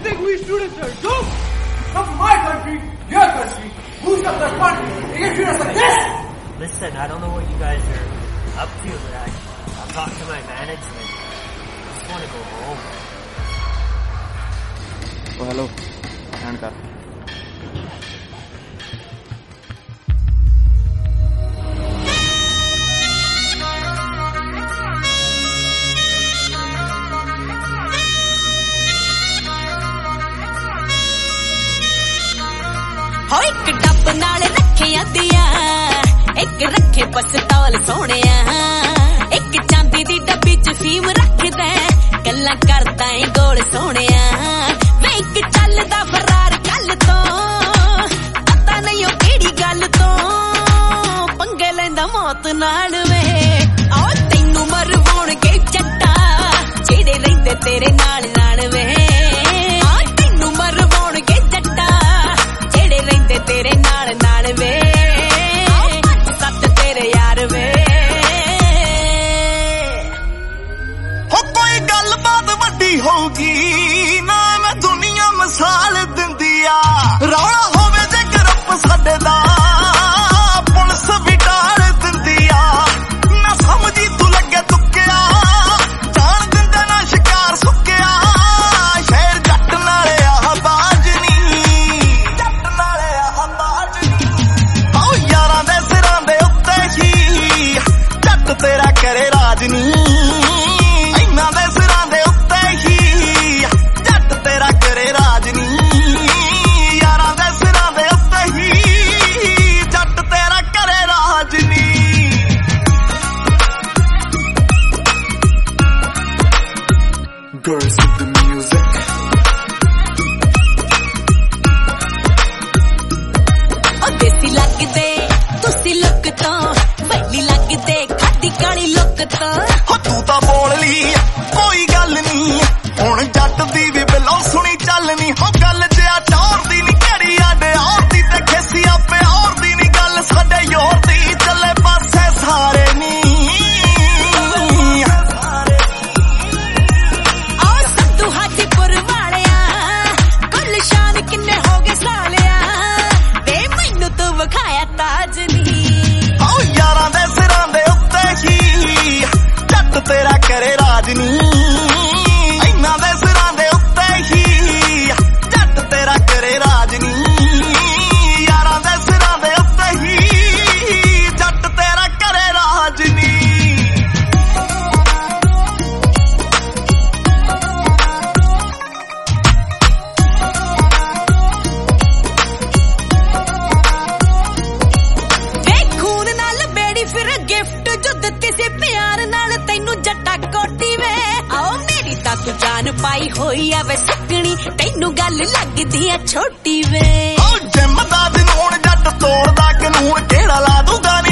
think we students are dumb? Come from my country, your country. Who's up their country? They get treated us like this? Listen, I don't know what you guys are up to, but I'll talk to my management. I just want to go home. Oh, hello. Hand car. हो एक dub नाल रखे दिया एक रखे पस्तौल सोनिया एक चांदी दी डब्बी च फीम रख दे गल्लां करदा ए गोल सोनिया मैं एक चलदा फरार कल तो पता नहीं ओ केड़ी गल तो पंगे लैंदा मौत नाल वे ओ तैनू मरवाउणगे जट्टा जेड़े रहिंदे तेरे नाल नाल वे आ तैनू मरवाउणगे जट्टा जेड़े रहिंदे तेरे नाल नाल वे सत तेरे यार वे हो कोई गलबात वड्डी होगी ना मैं दुनिया मिसाल दिंदी आ रौला होवे जे ग्रुप साडे दा पुलिस भी टाल दिंदी आ ना समझी तू लगे तुक्किया जान दिंदा ना शिकार सुक्किया शहर जट नाले आ बाज नी जट नाले आ बाज नी ओ यारां दे सिरां दे उत्ते ही जट तेरा करे राज नी इन्हां दे सिरां दे उत्ते ही जट तेरा करे राज नी यारां दे सिरां दे उत्ते ही जट तेरा करे राज नी Girls with the music ओ देसी लगदे तुसी लुक तो वैली लगदे खादी काली लुक तो हो तू तां बोल ली कोई गल नी हुण जट दी भी बिलो सुनी चलनी हो गल जिया चौर दी नी केड़ी आडे और दी ते खेसिया प्यार दी नी गल साडे योर दी चले पासे सारे नी ओ संधू हाजीपुर वालिया गुलशान किन्ने हो गए सालिया वे मैनू तू विखाया ताज नी ओ यारां दे सिरां दे उत्ते ही जट तेरा करे राज नी इन्हां दे सिरां दे उत्ते ही जट तेरा करे राज नी यारां दे सिरां दे उत्ते ही जट तेरा करे राज नी वे खून नाल बेड़ी फिर गिफ्ट जो दित्ती सी प्यार नाल तैनू जट्टा कोटी वे आओ मेरी तां तू जान पाई होई आ वे सकनी तैनू गल लगदी आ छोटी वे ओ जिम दा जनून जट तोड़दा कानून केड़ा ला दूगा